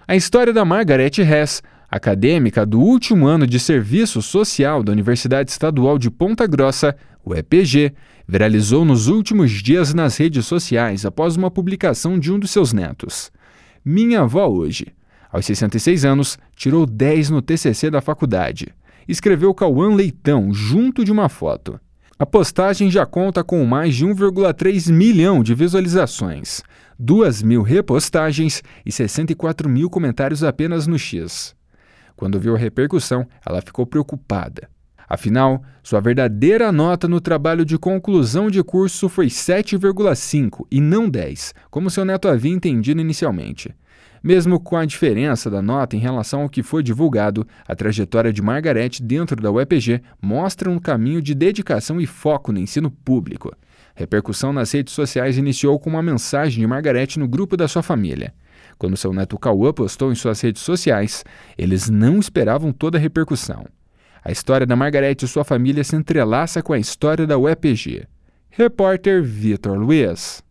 A história da Margaret Hess, acadêmica do último ano de Serviço Social da Universidade Estadual de Ponta Grossa, o EPG, viralizou nos últimos dias nas redes sociais após uma publicação de um dos seus netos. Minha avó hoje, aos 66 anos, tirou 10 no TCC da faculdade. Escreveu Cauã Leitão junto de uma foto. A postagem já conta com mais de 1,3 milhão de visualizações, 2.000 repostagens e 64.000 comentários apenas no X. Quando viu a repercussão, ela ficou preocupada. Afinal, sua verdadeira nota no trabalho de conclusão de curso foi 7,5 e não 10, como seu neto havia entendido inicialmente. Mesmo com a diferença da nota em relação ao que foi divulgado, a trajetória de Margaret dentro da UEPG mostra um caminho de dedicação e foco no ensino público. A repercussão nas redes sociais iniciou com uma mensagem de Margaret no grupo da sua família. Quando seu neto Cauã postou em suas redes sociais, eles não esperavam toda a repercussão. A história da Margaret e sua família se entrelaça com a história da UEPG. Repórter Vitor Luiz.